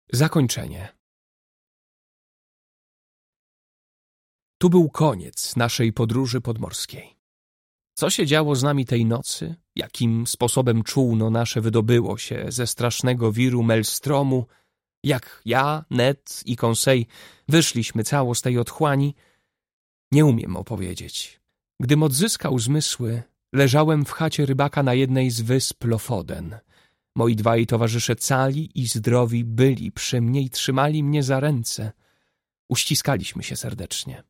Zakończenie. Tu był koniec naszej podróży podmorskiej. Co się działo z nami tej nocy, jakim sposobem czółno nasze wydobyło się ze strasznego wiru Maelstromu, jak ja, Ned i Conseil wyszliśmy cało z tej otchłani, nie umiem opowiedzieć. Gdym odzyskał zmysły, leżałem w chacie rybaka na jednej z wysp Lofoden. Moi dwaj towarzysze cali i zdrowi byli przy mnie i trzymali mnie za ręce. Uściskaliśmy się serdecznie.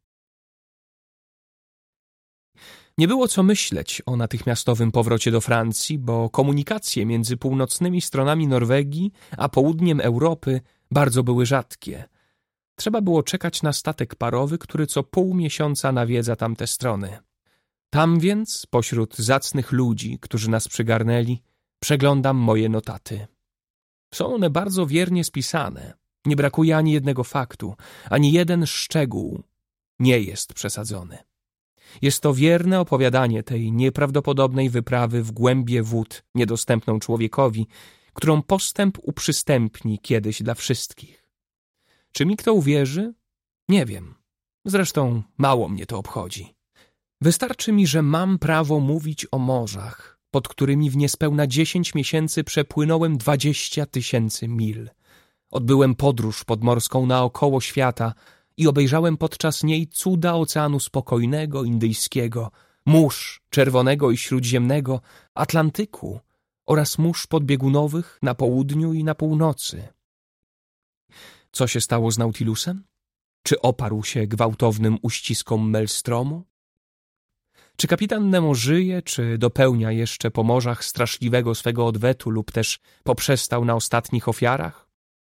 Nie było co myśleć o natychmiastowym powrocie do Francji, bo komunikacje między północnymi stronami Norwegii a południem Europy bardzo były rzadkie. Trzeba było czekać na statek parowy, który co pół miesiąca nawiedza tamte strony. Tam więc, pośród zacnych ludzi, którzy nas przygarnęli, przeglądam moje notaty. Są one bardzo wiernie spisane. Nie brakuje ani jednego faktu, ani jeden szczegół nie jest przesadzony. Jest to wierne opowiadanie tej nieprawdopodobnej wyprawy w głębie wód niedostępną człowiekowi, którą postęp uprzystępni kiedyś dla wszystkich. Czy mi kto uwierzy? Nie wiem. Zresztą mało mnie to obchodzi. Wystarczy mi, że mam prawo mówić o morzach, pod którymi w niespełna 10 miesięcy przepłynąłem 20 000 mil. Odbyłem podróż podmorską naokoło świata i obejrzałem podczas niej cuda Oceanu Spokojnego, Indyjskiego, mórz Czerwonego i Śródziemnego, Atlantyku oraz mórz podbiegunowych na południu i na północy. Co się stało z Nautilusem? Czy oparł się gwałtownym uściskom Maelstromu? Czy kapitan Nemo żyje, czy dopełnia jeszcze po morzach straszliwego swego odwetu lub też poprzestał na ostatnich ofiarach?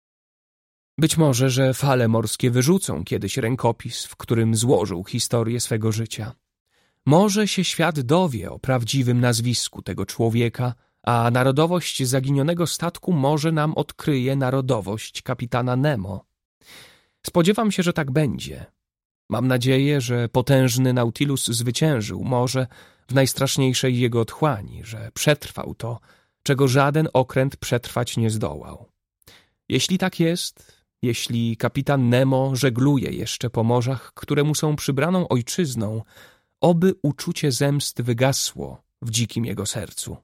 Być może, że fale morskie wyrzucą kiedyś rękopis, w którym złożył historię swego życia. Może się świat dowie o prawdziwym nazwisku tego człowieka, a narodowość zaginionego statku może nam odkryje narodowość kapitana Nemo. Spodziewam się, że tak będzie. Mam nadzieję, że potężny Nautilus zwyciężył morze w najstraszniejszej jego otchłani, że przetrwał to, czego żaden okręt przetrwać nie zdołał. Jeśli tak jest, jeśli kapitan Nemo żegluje jeszcze po morzach, które mu są przybraną ojczyzną, oby uczucie zemsty wygasło w dzikim jego sercu.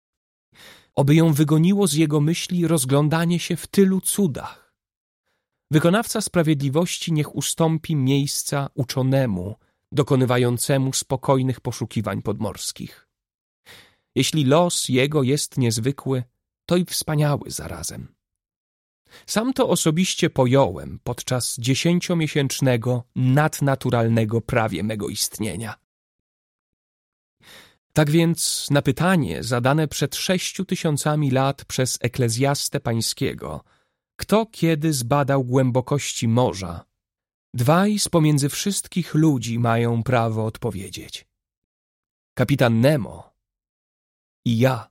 Oby ją wygoniło z jego myśli rozglądanie się w tylu cudach. Wykonawca sprawiedliwości niech ustąpi miejsca uczonemu, dokonywającemu spokojnych poszukiwań podmorskich. Jeśli los jego jest niezwykły, to i wspaniały zarazem. Sam to osobiście pojąłem podczas 10-miesięcznego nadnaturalnego prawie mego istnienia. Tak więc na pytanie zadane przed 6000 lat przez eklezjastę pańskiego, kto kiedy zbadał głębokości morza, dwaj z pomiędzy wszystkich ludzi mają prawo odpowiedzieć. Kapitan Nemo i ja.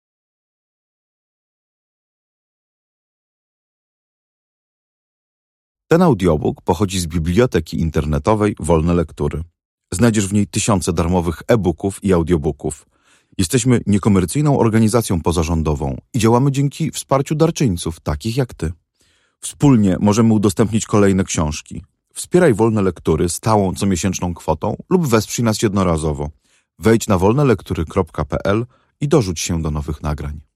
Ten audiobook pochodzi z biblioteki internetowej Wolne Lektury. Znajdziesz w niej tysiące darmowych e-booków i audiobooków. Jesteśmy niekomercyjną organizacją pozarządową i działamy dzięki wsparciu darczyńców, takich jak ty. Wspólnie możemy udostępnić kolejne książki. Wspieraj Wolne Lektury stałą comiesięczną kwotą lub wesprzyj nas jednorazowo. Wejdź na wolnelektury.pl i dorzuć się do nowych nagrań.